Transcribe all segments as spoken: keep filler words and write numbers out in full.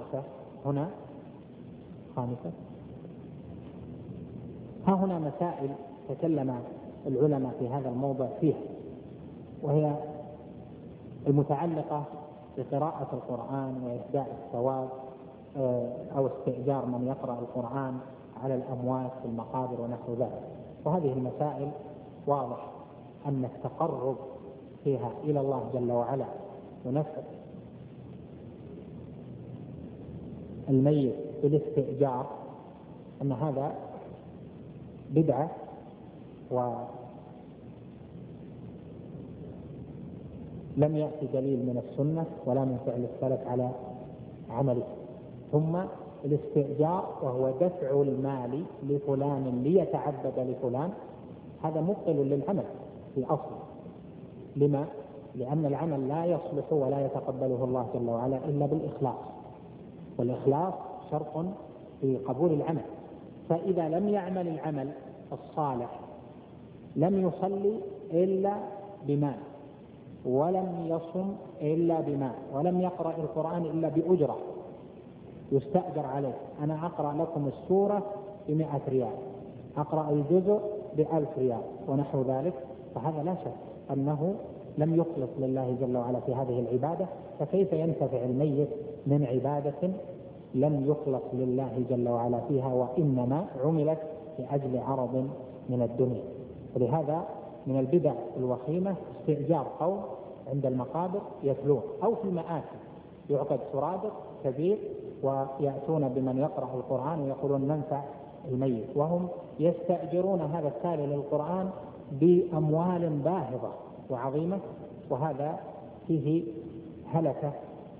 خامسة هنا خامسة ها هنا مسائل تكلم العلماء في هذا الموضع فيها، وهي المتعلقة بقراءة القرآن وإهداء الثواب أو استئجار من يقرأ القرآن على الأموات في المقابر ونحو ذلك. وهذه المسائل واضح أن التقرب فيها إلى الله جل وعلا ونفع الميت بالاستئجار أن هذا بدعة، ولم يأتي دليل من السنة ولا من فعل السلف على عمله. ثم الاستئجار وهو دفع المال لفلان ليتعبد لفلان، هذا مبطل للعمل في أصله. لما؟ لأن العمل لا يصلح ولا يتقبله الله جل وعلا إلا بالإخلاص، والإخلاص شرط في قبول العمل. فإذا لم يعمل العمل الصالح لم يصلي إلا بمال، ولم يصم إلا بمال، ولم يقرأ القرآن إلا بأجرة يستأجر عليه. أنا أقرأ لكم السورة بمئة ريال، أقرأ الجزء بألف ريال ونحو ذلك، فهذا لا شك أنه لم يخلص لله جل وعلا في هذه العبادة. فكيف ينتفع الميت من عبادة لم يخلص لله جل وعلا فيها، وإنما عملت لأجل عرض من الدنيا؟ ولهذا من البدع الوخيمة استئجار قوم عند المقابر يتلون، أو في المآتم يعقد سرادق كبير ويأتون بمن يقرأ القرآن ويقولون ننفع الميت، وهم يستأجرون هذا التالي للقرآن بأموال باهظة وعظيمة. وهذا فيه هلكة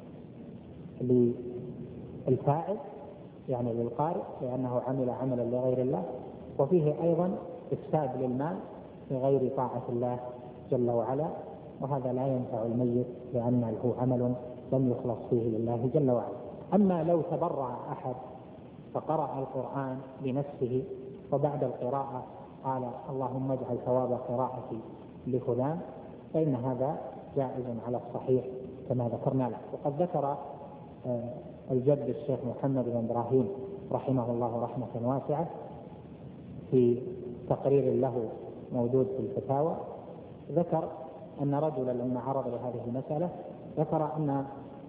للفاعل يعني للقارئ لأنه عمل عملا لغير الله، وفيه أيضا إفساد للمال بغير طاعة الله جل وعلا، وهذا لا ينفع الميت لأنه عمل لم يخلص فيه لله جل وعلا. أما لو تبرع أحد فقرأ القرآن بنفسه وبعد القراءة قال اللهم اجعل ثواب قراءتي لفلان، فإن هذا جائز على الصحيح كما ذكرنا له. وقد ذكر الجد الشيخ محمد بن إبراهيم رحمه الله رحمة واسعة في تقرير له موجود في الفتاوى، ذكر أن رجلا لما عرض لهذه المسألة ذكر أن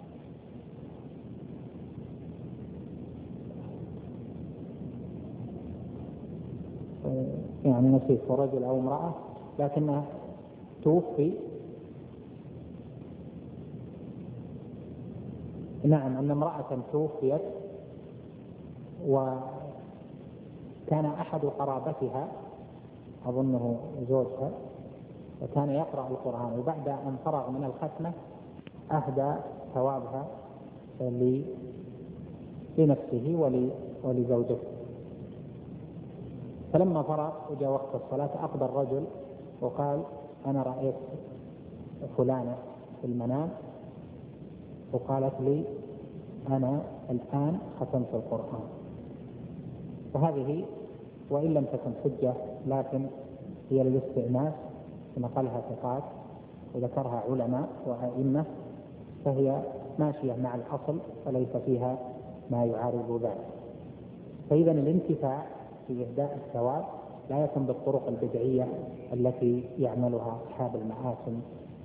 يعني نسيت رجل أو امرأة لكنها توفي، نعم أن امرأة توفيت وكان أحد قرابتها أظنه زوجها وكان يقرأ القرآن، وبعد أن فرغ من الختمة أهدى ثوابها لنفسه ولزوجته. فلما فرغ وجاء وقت الصلاة أقبل الرجل وقال أنا رأيت فلانة في المنام وقالت لي أنا الآن ختمت القرآن. وهذه وإن لم تكن حجة لكن هي للاستئناس نقلها ثقات وذكرها علماء وأئمة، فهي ماشية مع الأصل وليس فيها ما يعارض ذلك. فإذا الانتفاع في إهداء الثواب لا يكون بالطرق البدعية التي يعملها أصحاب المآثم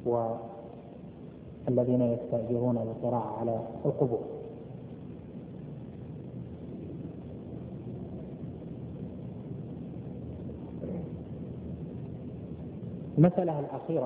والذين يستأجرون القراءة على القبور. المسألة الأخيرة